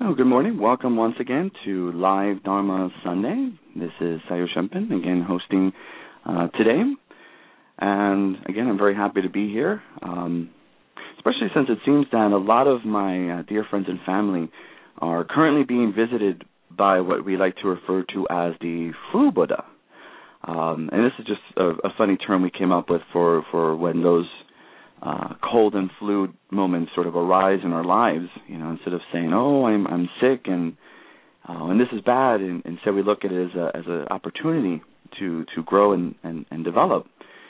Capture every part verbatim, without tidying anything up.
Oh, good morning. Welcome once again to Live Dharma Sunday. This is Sayo Shempen, again hosting uh, today. And again, I'm very happy to be here, um, especially since it seems that a lot of my uh, dear friends and family are currently being visited by what we like to refer to as the flu Buddha. Um, and this is just a, a funny term we came up with for, for when those Uh, cold and flu moments sort of arise in our lives, you know, instead of saying, "Oh, I'm I'm sick and uh, and this is bad," and instead we look at it as a as an opportunity to to grow and and, and develop.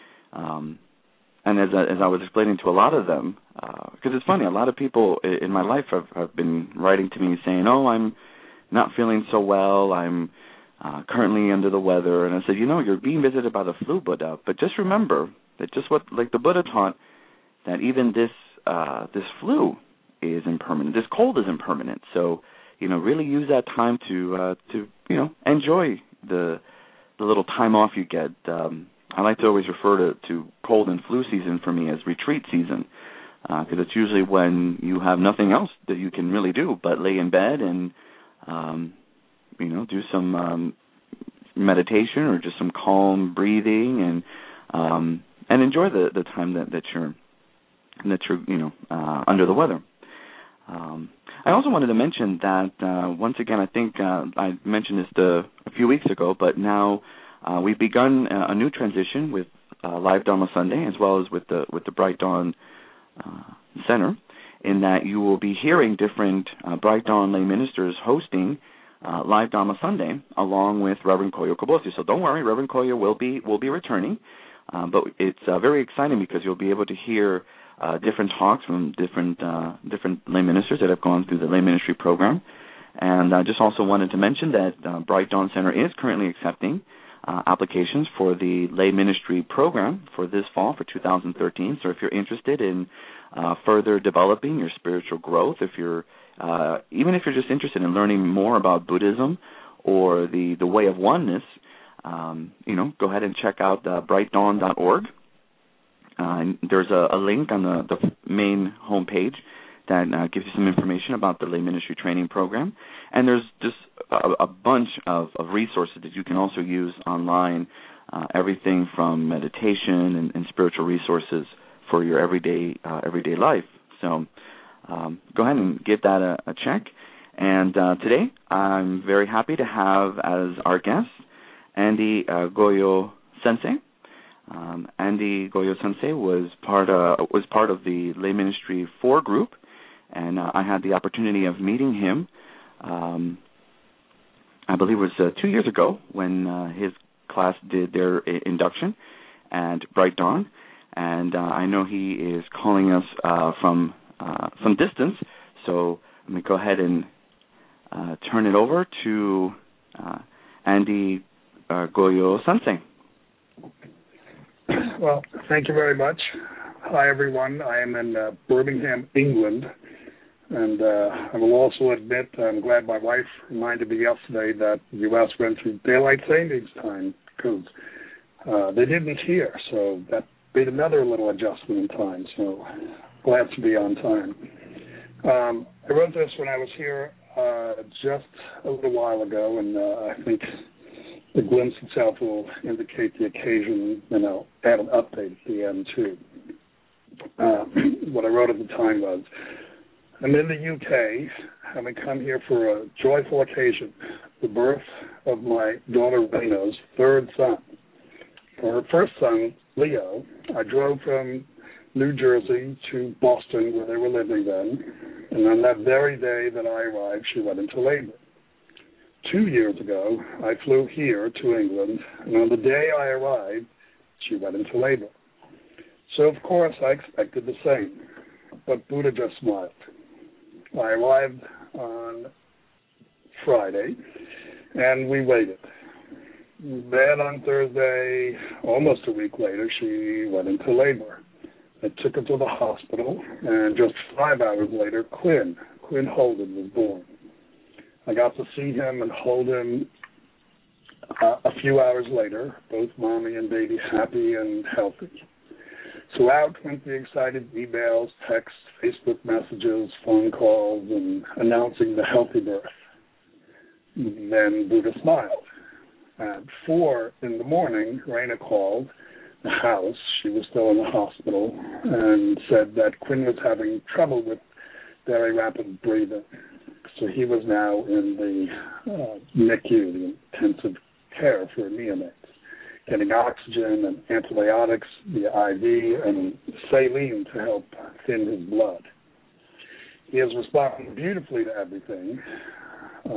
Um, and as I, as I was explaining to a lot of them, because uh, it's funny, a lot of people in my life have, have been writing to me saying, "Oh, I'm not feeling so well. I'm uh, currently under the weather," and I said, "You know, you're being visited by the flu Buddha, but just remember that just what like the Buddha taught." That even this uh, this flu is impermanent. This cold is impermanent. So, you know, really use that time to uh, to you know enjoy the the little time off you get. Um, I like to always refer to, to cold and flu season for me as retreat season, because uh, it's usually when you have nothing else that you can really do but lay in bed and um, you know do some um, meditation or just some calm breathing and um, and enjoy the, the time that, that you're. that you're, you know, uh, under the weather. Um, I also wanted to mention that, uh, once again, I think uh, I mentioned this the, a few weeks ago, but now uh, we've begun a, a new transition with uh, Live Dharma Sunday as well as with the with the Bright Dawn uh, Center, in that you will be hearing different uh, Bright Dawn lay ministers hosting uh, Live Dharma Sunday along with Reverend Koyo Kobosi. So don't worry, Reverend Koyo will be will be returning, uh, but it's uh, very exciting because you'll be able to hear Uh, different talks from different uh, different lay ministers that have gone through the lay ministry program. And I just also wanted to mention that uh, Bright Dawn Center is currently accepting uh, applications for the lay ministry program for this fall for two thousand thirteen. So if you're interested in uh, further developing your spiritual growth, if you're uh, even if you're just interested in learning more about Buddhism or the, the way of oneness, um, you know, go ahead and check out uh, bright dawn dot org. Uh, there's a, a link on the, the main homepage that uh, gives you some information about the lay ministry training program. And there's just a, a bunch of, of resources that you can also use online, uh, everything from meditation and, and spiritual resources for your everyday uh, everyday life. So um, go ahead and give that a, a check. And uh, today I'm very happy to have as our guest Andy uh, Goyo Sensei. Um, Andy Goyo Sensei was part uh, was part of the Lay Ministry four group, and uh, I had the opportunity of meeting him. Um, I believe it was uh, two years ago when uh, his class did their uh, induction at Bright Dawn, and uh, I know he is calling us uh, from uh, some distance. So let me go ahead and uh, turn it over to uh, Andy uh, Goyo Sensei. Well, thank you very much. Hi, everyone. I am in uh, Birmingham, England, and uh, I will also admit I'm glad my wife reminded me yesterday that the U S went through daylight savings time because uh, they didn't here, so that made another little adjustment in time, so glad to be on time. Um, I wrote this when I was here uh, just a little while ago, and uh, I think the glimpse itself will indicate the occasion, and I'll add an update at the end, too. Uh, what I wrote at the time was, I'm in the U K, having come here for a joyful occasion, the birth of my daughter Rena's third son. For her first son, Leo, I drove from New Jersey to Boston, where they were living then, and on that very day that I arrived, she went into labor. Two years ago, I flew here to England, and on the day I arrived, she went into labor. So, of course, I expected the same, but Buddha just smiled. I arrived on Friday, and we waited. Then on Thursday, almost a week later, she went into labor. I took her to the hospital, and just five hours later, Quinn, Quinn Holden was born. I got to see him and hold him uh, a few hours later, both mommy and baby happy and healthy. throughout went the excited emails, texts, Facebook messages, phone calls, and announcing the healthy birth. Then Buddha smiled. At four in the morning, Raina called the house. She was still in the hospital, and said that Quinn was having trouble with very rapid breathing. So he was now in the uh, N I C U, the intensive care for neonates, getting oxygen and antibiotics via I V and saline to help thin his blood. He has responded beautifully to everything. Uh,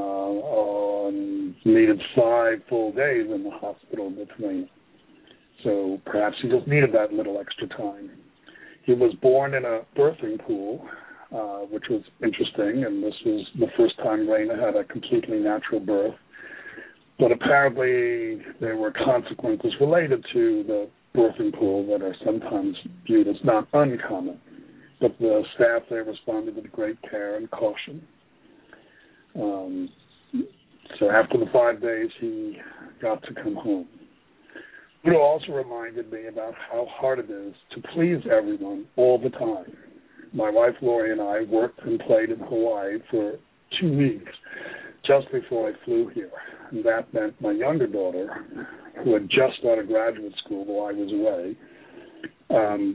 on needed five full days in the hospital with Raina. So perhaps he just needed that little extra time. He was born in a birthing pool, uh, which was interesting, and this was the first time Raina had a completely natural birth. But apparently there were consequences related to the birthing pool that are sometimes viewed as not uncommon. But the staff there responded with great care and caution. Um, so after the five days, he got to come home. Buddha also reminded me about how hard it is to please everyone all the time. My wife Lori and I worked and played in Hawaii for two weeks just before I flew here. And that meant my younger daughter, who had just started graduate school while I was away, um,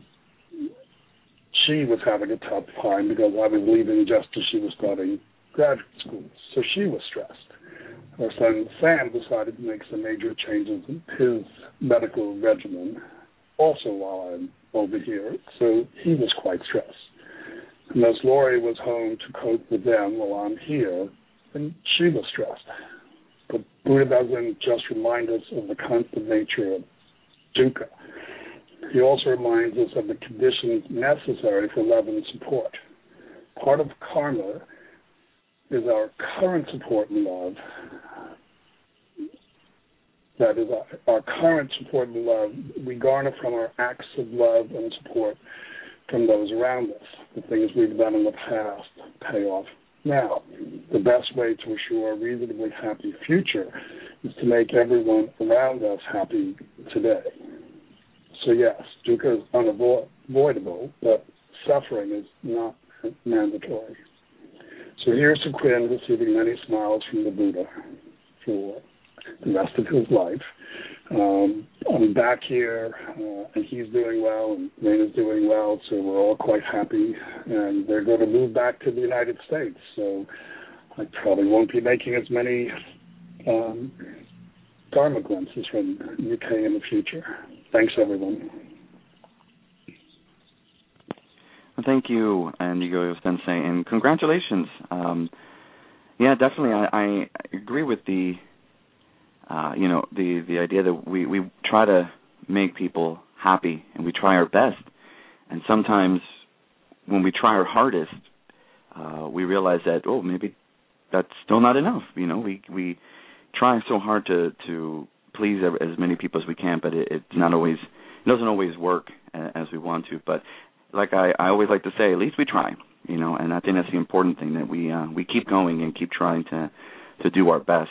she was having a tough time because I was leaving just as she was starting graduate school, so she was stressed. Our son Sam decided to make some major changes in his medical regimen, also while I'm over here, so he was quite stressed. And as Lori was home to cope with them while I'm here, and she was stressed. But Buddha doesn't just remind us of the constant nature of dukkha. He also reminds us of the conditions necessary for love and support. Part of karma is our current support and love. That is our, our current support and love we garner from our acts of love and support from those around us. The things we've done in the past pay off now. The best way to assure a reasonably happy future is to make everyone around us happy today. So yes, dukkha is unavoidable, but suffering is not mandatory. So here's to Quinn receiving many smiles from the Buddha for the rest of his life. Um, I'm back here, uh, and he's doing well, and Raina's doing well, so we're all quite happy. And they're going to move back to the United States, so I probably won't be making as many um, Dharma glimpses from the U K in the future. Thanks, everyone. Well, thank you, Inigo Sensei, and congratulations. Um, yeah, definitely, I, I agree with the, uh, you know, the, the idea that we, we try to make people happy, and we try our best. And sometimes when we try our hardest, uh, we realize that, oh, maybe that's still not enough. You know, we we try so hard to, to please as many people as we can, but it, it's not always, it doesn't always work as we want to. But like I, I always like to say, at least we try, you know, and I think that's the important thing, that we uh, we keep going and keep trying to, to do our best.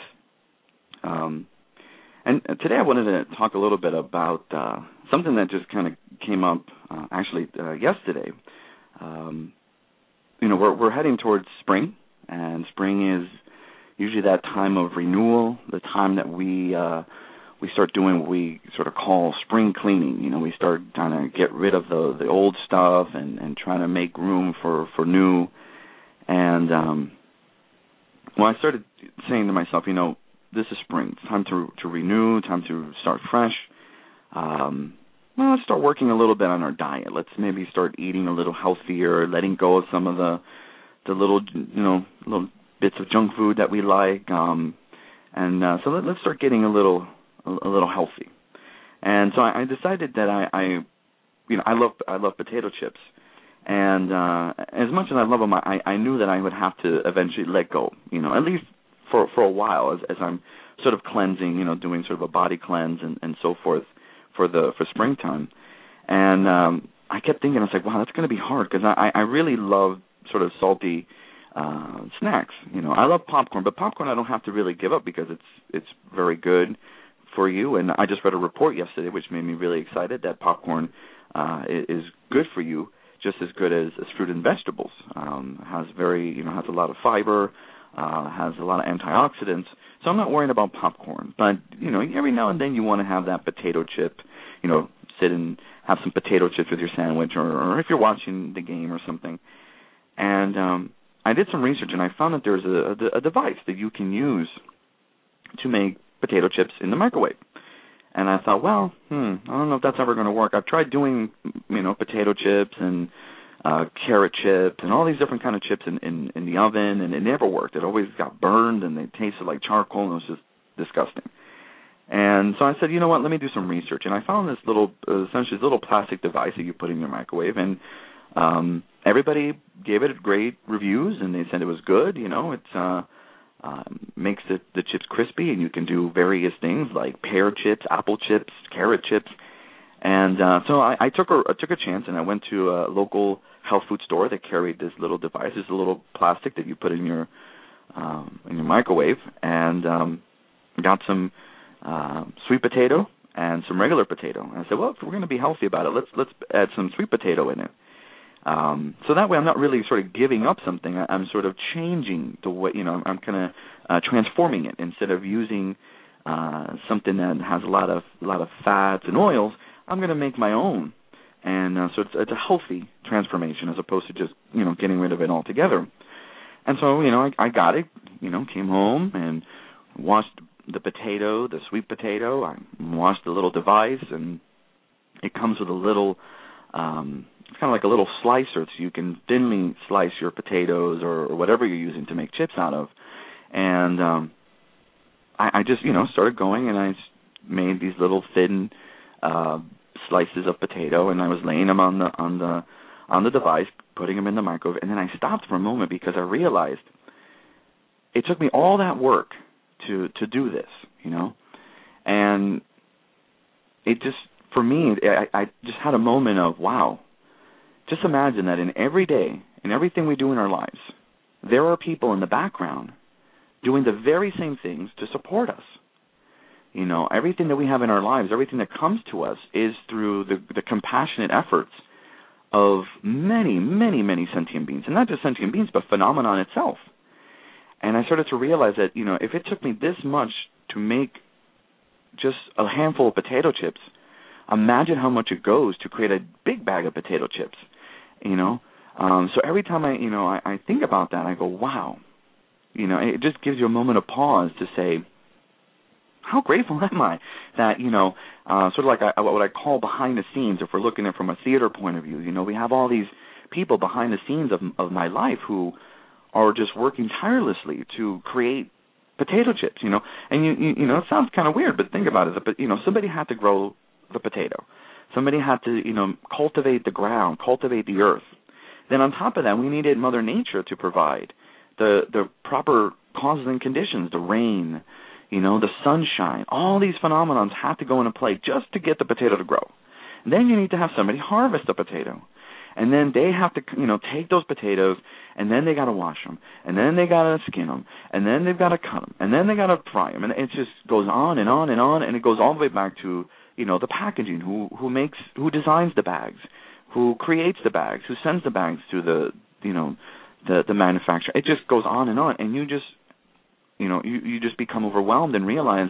Um, and today I wanted to talk a little bit about uh, something that just kind of came up uh, actually uh, yesterday. Um, you know, we're we're heading towards spring, and spring is usually that time of renewal, the time that we uh, we start doing what we sort of call spring cleaning. You know, we start trying to get rid of the the old stuff and, and trying to make room for, for new. And um, well, I started saying to myself, you know, this is spring. It's time to to renew, time to start fresh. Um, well, let's start working a little bit on our diet. Let's maybe start eating a little healthier, letting go of some of the the little, you know, little bits of junk food that we like. Um, and uh, so let, let's start getting a little a little healthy. And so I, I decided that I, I, you know, I love I love potato chips, and uh, as much as I love them, I, I knew that I would have to eventually let go. You know, at least for for a while, as, as I'm sort of cleansing, you know, doing sort of a body cleanse and, and so forth for the for springtime. And um, I kept thinking, I was like, wow, that's going to be hard, because I, I really love sort of salty uh, snacks. You know, I love popcorn, but popcorn I don't have to really give up because it's it's very good for you. And I just read a report yesterday which made me really excited that popcorn uh, is good for you, just as good as, as fruit and vegetables. Um, has very, you know, has a lot of fiber, uh, has a lot of antioxidants. So I'm not worried about popcorn. But, you know, every now and then you want to have that potato chip, you know, sit and have some potato chips with your sandwich, or, or if you're watching the game or something. And um, I did some research, and I found that there's a, a, a device that you can use to make potato chips in the microwave. And I thought, well, hmm, I don't know if that's ever going to work. I've tried doing, you know, potato chips and uh, carrot chips and all these different kind of chips in, in, in the oven, and it never worked. It always got burned, and they tasted like charcoal, and it was just disgusting. And so I said, you know what, let me do some research. And I found this little, uh, essentially this little plastic device that you put in your microwave, and um, everybody gave it great reviews, and they said it was good. You know, it's uh, um, makes the, the chips crispy, and you can do various things like pear chips, apple chips, carrot chips. And uh, so I, I took a I took a chance, and I went to a local health food store that carried this little device. It's a little plastic that you put in your um, in your microwave, and um, got some uh, sweet potato and some regular potato. And I said, well, if we're going to be healthy about it, let's let's add some sweet potato in it. Um, so that way, I'm not really sort of giving up something. I, I'm sort of changing the way, you know, I'm kind of uh, transforming it. Instead of using uh, something that has a lot of a lot of fats and oils, I'm going to make my own. And uh, so it's, it's a healthy transformation as opposed to just, you know, getting rid of it altogether. And so, you know, I, I got it, you know, came home and washed the potato, the sweet potato. I washed the little device, and it comes with a little, um, it's kind of like a little slicer, so you can thinly slice your potatoes or, or whatever you're using to make chips out of. And um, I, I just, you know, started going, and I made these little thin uh, slices of potato, and I was laying them on the on the on the device, putting them in the microwave, and then I stopped for a moment because I realized it took me all that work to to do this, you know, and it just, for me, I, I just had a moment of, wow, just imagine that in every day, in everything we do in our lives, there are people in the background doing the very same things to support us. You know, everything that we have in our lives, everything that comes to us is through the, the compassionate efforts of many, many, many sentient beings. And not just sentient beings, but phenomenon itself. And I started to realize that, you know, if it took me this much to make just a handful of potato chips, imagine how much it goes to create a big bag of potato chips, you know. Um, so every time I, you know, I, I think about that, I go, wow. You know, it just gives you a moment of pause to say, how grateful am I that, you know, uh, sort of like I, what I call behind the scenes, if we're looking at it from a theater point of view. You know, we have all these people behind the scenes of, of my life who are just working tirelessly to create potato chips, you know. And, you, you, you know, it sounds kind of weird, but think about it. But, you know, somebody had to grow the potato. Somebody had to, you know, cultivate the ground, cultivate the earth. Then on top of that, we needed Mother Nature to provide the the proper causes and conditions, the rain, you know, the sunshine. All these phenomenons have to go into play just to get the potato to grow. And then you need to have somebody harvest the potato. And then they have to, you know, take those potatoes, and then they got to wash them, and then they got to skin them, and then they've got to cut them, and then they got to fry them. And it just goes on and on and on, and it goes all the way back to, you know, the packaging, who who makes, who designs the bags, who creates the bags, who sends the bags to the, you know, the the manufacturer. It just goes on and on, and you just, you know, you, you just become overwhelmed and realize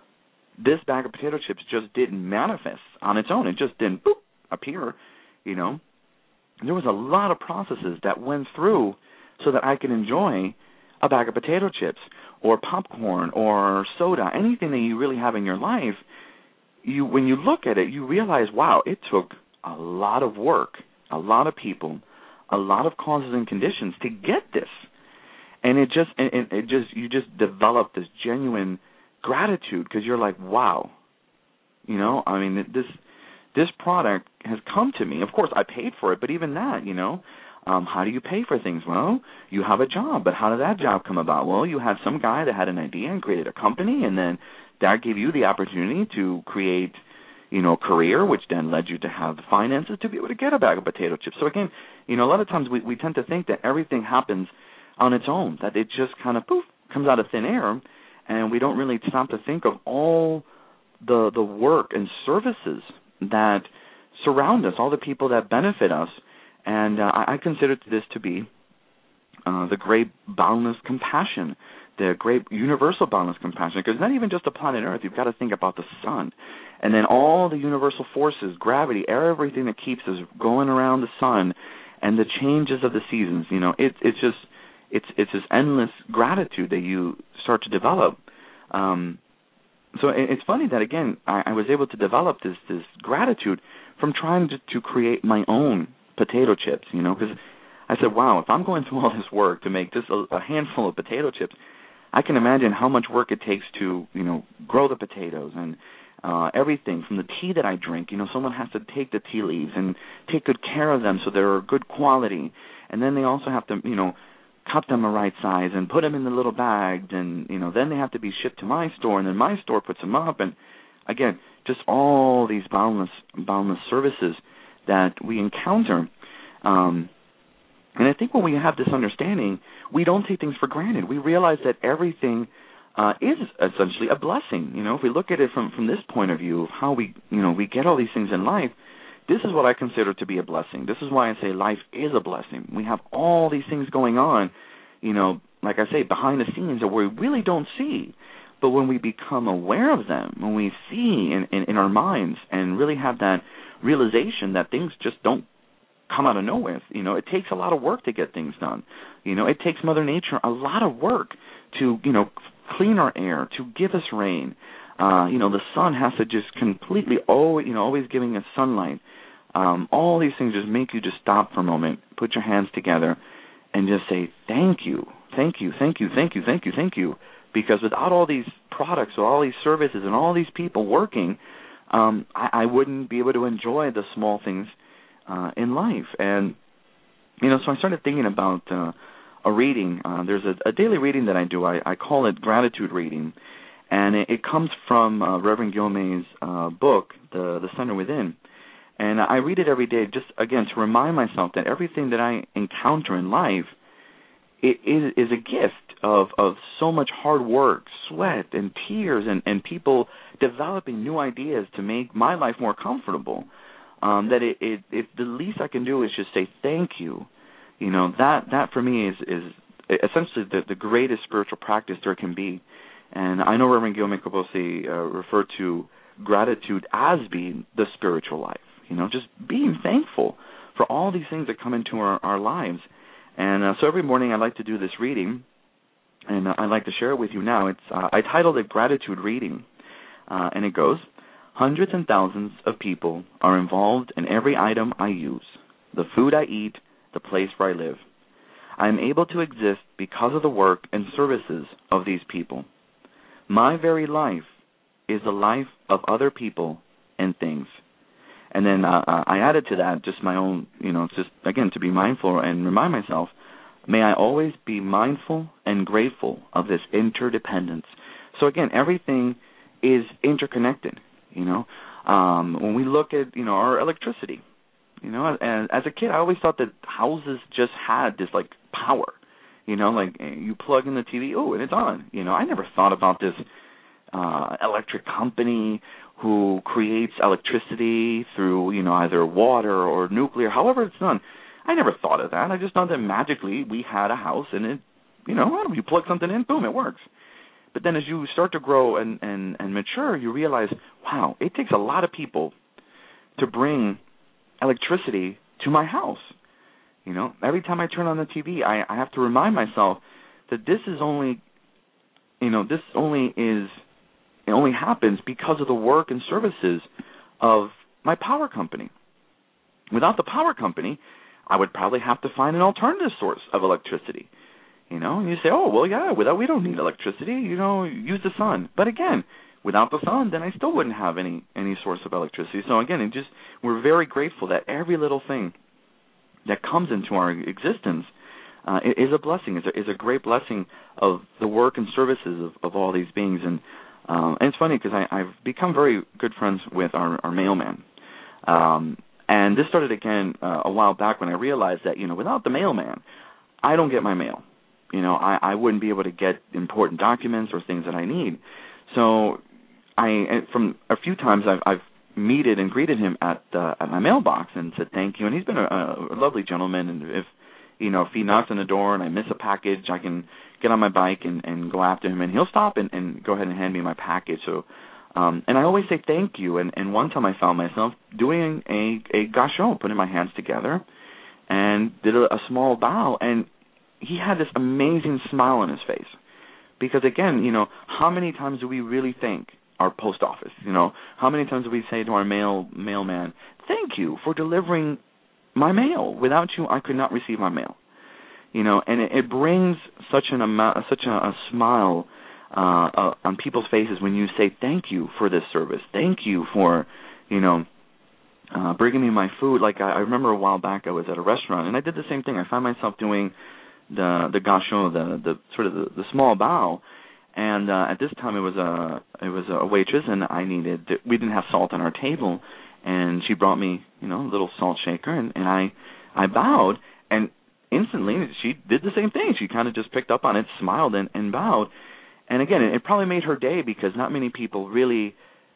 this bag of potato chips just didn't manifest on its own. It just didn't boop, appear, you know. There was a lot of processes that went through so that I could enjoy a bag of potato chips or popcorn or soda, anything that you really have in your life. You, when you look at it, you realize, wow, it took a lot of work, a lot of people, a lot of causes and conditions to get this. And it just, it, it just, you just develop this genuine gratitude because you're like, wow, you know, I mean, this, this product has come to me. Of course, I paid for it, but even that, you know, um, how do you pay for things? Well, you have a job, but how did that job come about? Well, you had some guy that had an idea and created a company, and then that gave you the opportunity to create, you know, a career, which then led you to have the finances to be able to get a bag of potato chips. So again, you know, a lot of times we, we tend to think that everything happens on its own, that it just kind of, poof, comes out of thin air, and we don't really stop to think of all the the work and services that surround us, all the people that benefit us. And uh, I consider this to be uh, the great boundless compassion, the great universal boundless compassion, because it's not even just the planet Earth. You've got to think about the sun. And then all the universal forces, gravity, everything that keeps us going around the sun, and the changes of the seasons. You know, it, it's just, it's it's this endless gratitude that you start to develop. Um, so it, it's funny that, again, I, I was able to develop this, this gratitude from trying to, to create my own potato chips, you know, because I said, wow, if I'm going through all this work to make just a, a handful of potato chips, I can imagine how much work it takes to, you know, grow the potatoes and uh, everything from the tea that I drink. You know, someone has to take the tea leaves and take good care of them so they're good quality. And then they also have to, you know, cut them the right size and put them in the little bags. And, you know, then they have to be shipped to my store, and then my store puts them up. And, again, just all these boundless, boundless services that we encounter. Um And I think when we have this understanding, we don't take things for granted. We realize that everything uh, is essentially a blessing. You know, if we look at it from, from this point of view of how we, you know, we get all these things in life, this is what I consider to be a blessing. This is why I say life is a blessing. We have all these things going on, you know, like I say, behind the scenes that we really don't see. But when we become aware of them, when we see in, in, in our minds and really have that realization that things just don't come out of nowhere. You know, it takes a lot of work to get things done. You know, it takes Mother Nature a lot of work to, you know, clean our air, to give us rain. Uh, you know, the sun has to just completely, always, you know, always giving us sunlight. Um, all these things just make you just stop for a moment, put your hands together, and just say, thank you, thank you, thank you, thank you, thank you, thank you. Because without all these products, or all these services, and all these people working, um, I, I wouldn't be able to enjoy the small things Uh, in life. And, you know, so I started thinking about uh, a reading. Uh, there's a, a daily reading that I do. I, I call it gratitude reading. And it, it comes from uh, Reverend Gilmay's uh, book, The, the Center Within. And I read it every day just, again, to remind myself that everything that I encounter in life it is, is a gift of, of so much hard work, sweat, and tears, and, and people developing new ideas to make my life more comfortable. Um, that it, it, if the least I can do is just say thank you, you know, that, that for me is, is essentially the, the greatest spiritual practice there can be. And I know Reverend Gilmay Kaposi uh, referred to gratitude as being the spiritual life, you know, just being thankful for all these things that come into our, our lives. And uh, so every morning I like to do this reading, and uh, I'd like to share it with you now. It's uh, I titled it Gratitude Reading, uh, and it goes, hundreds and thousands of people are involved in every item I use, the food I eat, the place where I live. I am able to exist because of the work and services of these people. My very life is the life of other people and things. And then uh, I added to that just my own, you know, just, again, to be mindful and remind myself, may I always be mindful and grateful of this interdependence. So, again, everything is interconnected. You know, um, when we look at, you know, our electricity, you know, and as a kid, I always thought that houses just had this, like, power, you know, like you plug in the T V, oh, and it's on. You know, I never thought about this uh, electric company who creates electricity through, you know, either water or nuclear, however it's done. I never thought of that. I just thought that magically we had a house and it, you know, you plug something in, boom, it works. But then as you start to grow and, and, and mature, you realize, wow, it takes a lot of people to bring electricity to my house. You know, every time I turn on the T V, I, I have to remind myself that this is only, you know, this only is, it only happens because of the work and services of my power company. Without the power company, I would probably have to find an alternative source of electricity. You know, and you say, oh, well, yeah, without we don't need electricity, you know, use the sun. But again, without the sun, then I still wouldn't have any, any source of electricity. So again, it just we're very grateful that every little thing that comes into our existence uh, is a blessing, is a, is a great blessing of the work and services of, of all these beings. And, um, and it's funny because I've become very good friends with our, our mailman. Um, and this started again uh, a while back when I realized that, you know, without the mailman, I don't get my mail. You know, I, I wouldn't be able to get important documents or things that I need. So I, from a few times I've, I've meted and greeted him at uh, at my mailbox and said thank you. And he's been a, a lovely gentleman. And if you know if he knocks on the door and I miss a package, I can get on my bike and, and go after him, and he'll stop and, and go ahead and hand me my package. So, um, and I always say thank you. And, and one time I found myself doing a a gashon, putting my hands together, and did a, a small bow, and he had this amazing smile on his face. Because again, you know, how many times do we really thank our post office? You know, how many times do we say to our mail mailman, "Thank you for delivering my mail. Without you, I could not receive my mail." You know, and it, it brings such an amount, such a, a smile uh, uh, on people's faces when you say thank you for this service. Thank you for, you know, uh, bringing me my food. Like I, I remember a while back, I was at a restaurant and I did the same thing. I found myself doing the the gashon, the the sort of the, the small bow, and uh, at this time it was a it was a waitress, and I needed to, we didn't have salt on our table, and she brought me you know a little salt shaker, and, and I I bowed, and instantly she did the same thing. She kind of just picked up on it, smiled, and, and bowed, and again it, it probably made her day because not many people really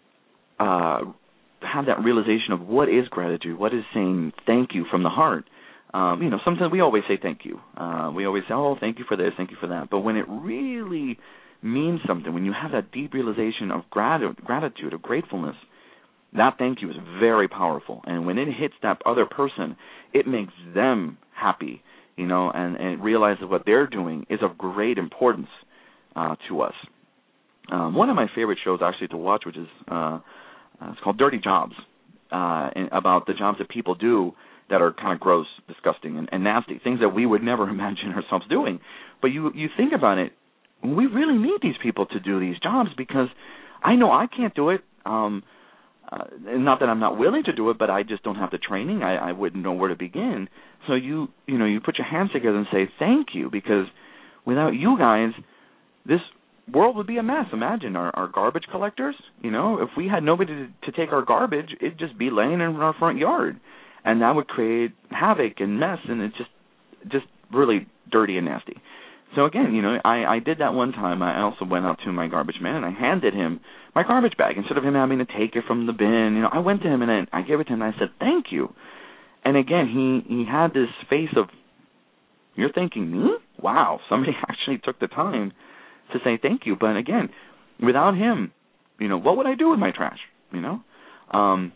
uh, have that realization of what is gratitude, what is saying thank you from the heart. Um, you know, sometimes we always say thank you. Uh, we always say, oh, thank you for this, thank you for that. But when it really means something, when you have that deep realization of grat- gratitude, of gratefulness, that thank you is very powerful. And when it hits that other person, it makes them happy, you know, and, and realizes what they're doing is of great importance uh, to us. Um, one of my favorite shows actually to watch, which is uh, it's called Dirty Jobs, uh, and about the jobs that people do that are kind of gross, disgusting, and, and nasty, things that we would never imagine ourselves doing. But you you think about it, we really need these people to do these jobs because I know I can't do it. Um, uh, not that I'm not willing to do it, but I just don't have the training. I, I wouldn't know where to begin. So you you know you put your hands together and say thank you, because without you guys, this world would be a mess. Imagine our, our garbage collectors. You know, if we had nobody to, to take our garbage, it'd just be laying in our front yard. And that would create havoc and mess, and it's just just really dirty and nasty. So again, you know, I, I did that one time. I also went out to my garbage man, and I handed him my garbage bag. Instead of him having to take it from the bin, you know, I went to him, and I, I gave it to him, and I said, thank you. And again, he, he had this face of, you're thanking me? Wow, somebody actually took the time to say thank you. But again, without him, you know, what would I do with my trash, you know? Um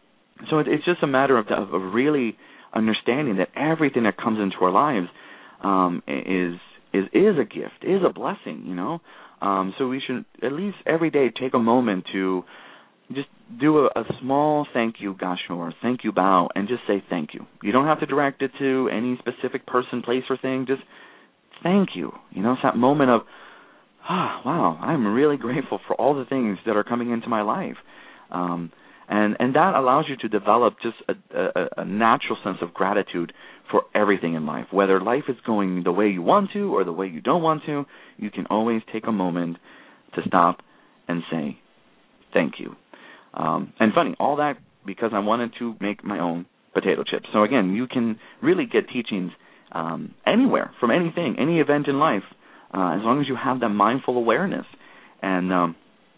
So it's just a matter of, of really understanding that everything that comes into our lives um, is is is a gift, is a blessing, you know. Um, so we should at least every day take a moment to just do a, a small thank you, gashon, or thank you bow, and just say thank you. You don't have to direct it to any specific person, place, or thing. Just thank you. You know, it's that moment of, ah, oh, wow, I'm really grateful for all the things that are coming into my life. Um, And and that allows you to develop just a, a, a natural sense of gratitude for everything in life. Whether life is going the way you want to or the way you don't want to, you can always take a moment to stop and say, thank you. Um, and funny, all that because I wanted to make my own potato chips. So again, you can really get teachings um, anywhere, from anything, any event in life, uh, as long as you have that mindful awareness. And um,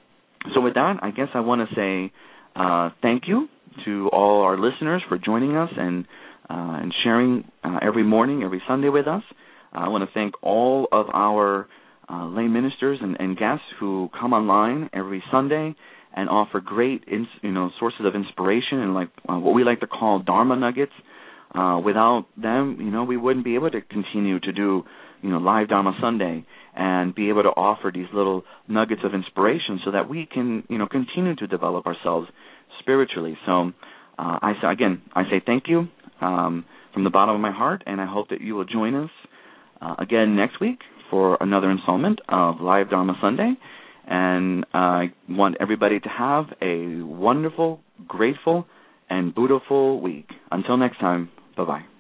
so with that, I guess I want to say, Uh, thank you to all our listeners for joining us and uh, and sharing uh, every morning, every Sunday with us. Uh, I want to thank all of our uh, lay ministers and, and guests who come online every Sunday and offer great, ins- you know, sources of inspiration and like uh, what we like to call Dharma nuggets. Uh, without them, you know, we wouldn't be able to continue to do, you know, live Dharma Sunday and be able to offer these little nuggets of inspiration so that we can, you know, continue to develop ourselves spiritually. So, uh, I say again, I say thank you um, from the bottom of my heart, and I hope that you will join us uh, again next week for another installment of Live Dharma Sunday. And I want everybody to have a wonderful, grateful, and Buddhaful week. Until next time, bye-bye.